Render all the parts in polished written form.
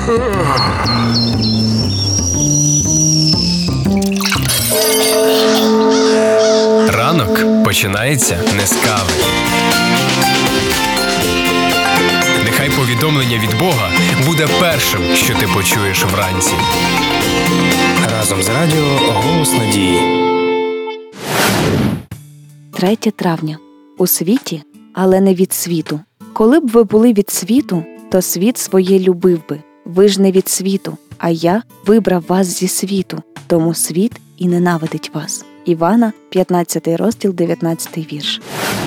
Ранок починається не з кави. Нехай повідомлення від Бога буде першим, що ти почуєш вранці. Разом з радіо «Голос надії». 3 травня. У світі, але не від світу. Коли б ви були від світу, то світ своє любив би. Ви ж не від світу, а я вибрав вас зі світу, тому світ і ненавидить вас. Івана, 15 розділ, 19 вірш.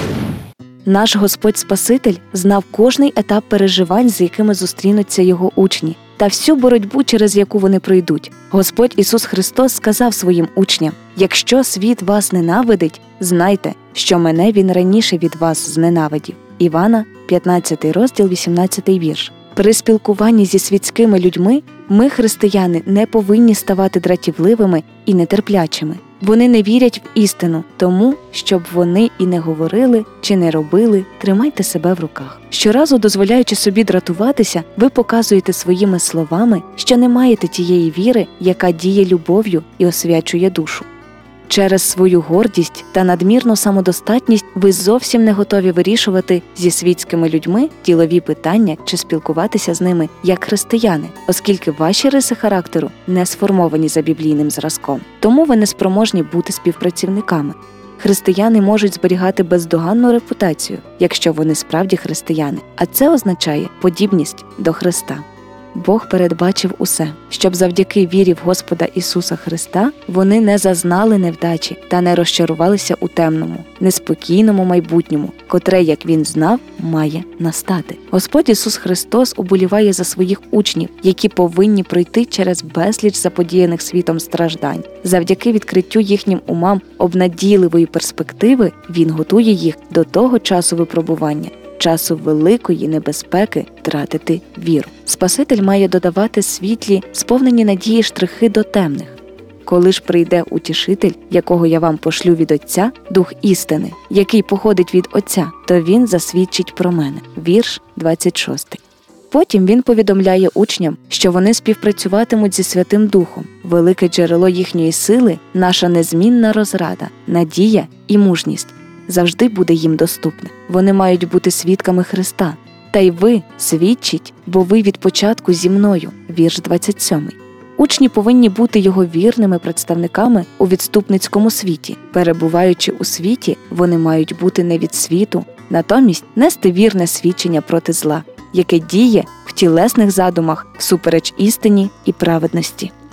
Наш Господь Спаситель знав кожний етап переживань, з якими зустрінуться його учні, та всю боротьбу, через яку вони пройдуть. Господь Ісус Христос сказав своїм учням: «Якщо світ вас ненавидить, знайте, що мене Він раніше від вас зненавидів». Івана, 15 розділ, 18 вірш. При спілкуванні зі світськими людьми ми, християни, не повинні ставати дратівливими і нетерплячими. Вони не вірять в істину, тому, щоб вони і не говорили чи не робили, тримайте себе в руках. Щоразу, дозволяючи собі дратуватися, ви показуєте своїми словами, що не маєте тієї віри, яка діє любов'ю і освячує душу. Через свою гордість та надмірну самодостатність ви зовсім не готові вирішувати зі світськими людьми ділові питання чи спілкуватися з ними як християни, оскільки ваші риси характеру не сформовані за біблійним зразком. Тому ви не спроможні бути співпрацівниками. Християни можуть зберігати бездоганну репутацію, якщо вони справді християни, а це означає подібність до Христа. Бог передбачив усе, щоб завдяки вірі в Господа Ісуса Христа вони не зазнали невдачі та не розчарувалися у темному, неспокійному майбутньому, котре, як Він знав, має настати. Господь Ісус Христос уболіває за своїх учнів, які повинні пройти через безліч заподіяних світом страждань. Завдяки відкриттю їхнім умам обнадійливої перспективи Він готує їх до того часу випробування, часу великої небезпеки втратити віру. Спаситель має додавати світлі, сповнені надії штрихи до темних. Коли ж прийде Утішитель, якого я вам пошлю від Отця, Дух істини, який походить від Отця, то Він засвідчить про мене. Вірш 26. Потім Він повідомляє учням, що вони співпрацюватимуть зі Святим Духом. Велике джерело їхньої сили – наша незмінна розрада, надія і мужність завжди буде їм доступне. Вони мають бути свідками Христа. Та й ви свідчіть, бо ви від початку зі мною. Вірш 27. Учні повинні бути його вірними представниками у відступницькому світі. Перебуваючи у світі, вони мають бути не від світу, натомість нести вірне свідчення проти зла, яке діє в тілесних задумах всупереч істині і праведності.